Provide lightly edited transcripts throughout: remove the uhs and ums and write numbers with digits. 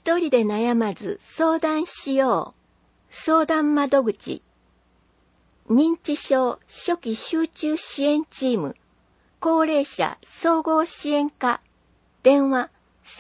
一人で悩まず相談しよう。相談窓口。認知症初期集中支援チーム。高齢者総合支援課。電話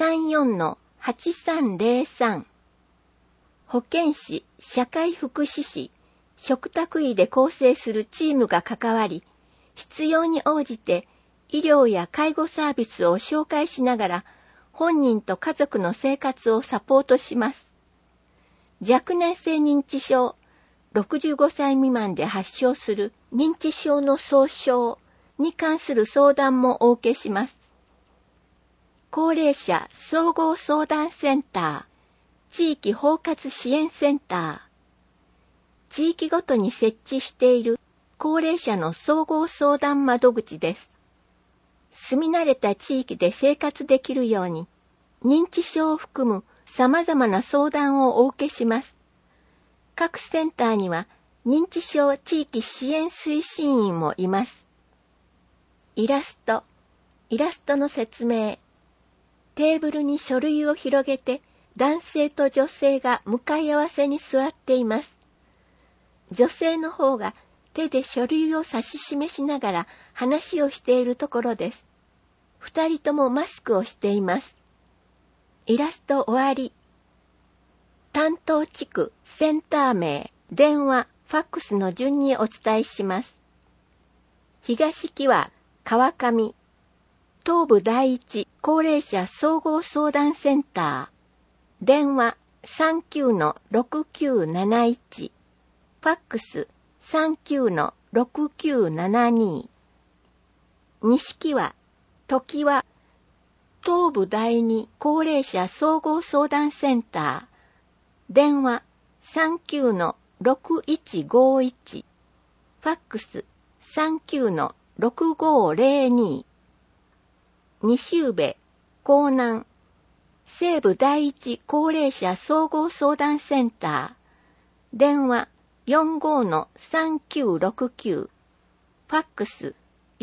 34-8303。保健師、社会福祉士、嘱託医で構成するチームが関わり、必要に応じて医療や介護サービスを紹介しながら、本人と家族の生活をサポートします。若年性認知症、65歳未満で発症する認知症の総称に関する相談もお受けします。高齢者総合相談センター、地域包括支援センター、地域ごとに設置している高齢者の総合相談窓口です。住み慣れた地域で生活できるように、認知症を含む様々な相談をお受けします。各センターには認知症地域支援推進員もいます。イラストの説明。テーブルに書類を広げて男性と女性が向かい合わせに座っています。女性の方が手で書類を指し示しながら話をしているところです。二人ともマスクをしています。イラスト終わり。担当地区、センター名、電話、ファックスの順にお伝えします。東木は川上、東部第一高齢者総合相談センター、電話 39-6971、ファックス 39-6972。西は時は東部第二高齢者総合相談センター、電話 39-6151、ファックス 39-6502。西宇部、江南、西部第一高齢者総合相談センター、電話 45-3969、ファックス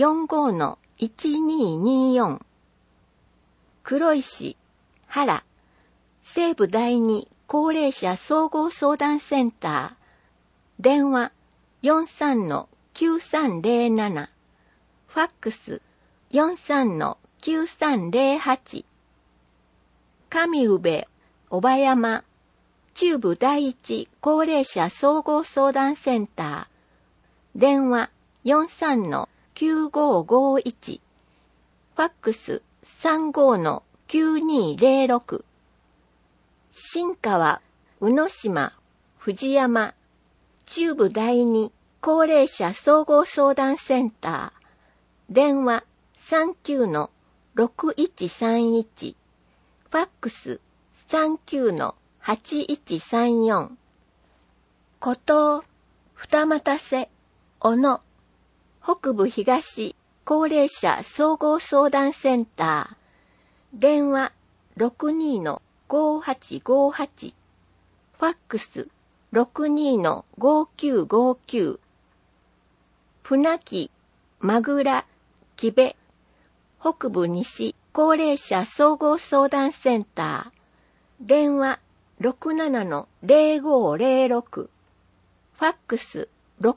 45-1224。黒石、原、西部第二高齢者総合相談センター、電話 43-9307、ファックス 43-9308。上宇部、小葉山、中部第一高齢者総合相談センター、電話 43-9551、ファックス 35-9206。新川、宇野島、藤山、中部第二高齢者総合相談センター、電話 39-6131、ファックス 39-8134。古東、二俣瀬、小野、北部東高齢者総合相談センター、電話 62-5858、ファックス 62-5959。船木、まぐら、木部、北部西高齢者総合相談センター、電話 67-0506、ファックス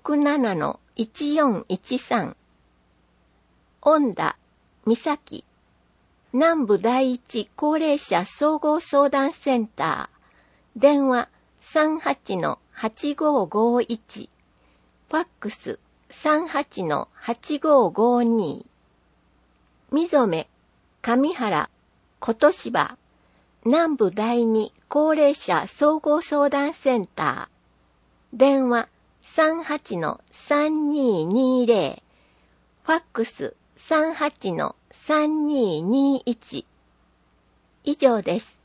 67-1413。恩田、三崎、南部第一高齢者総合相談センター、電話 38-8551、ファックス 38-8552。溝目、上原、琴芝、南部第二高齢者総合相談センター、電話 38-3220、ファックス 38-3221。以上です。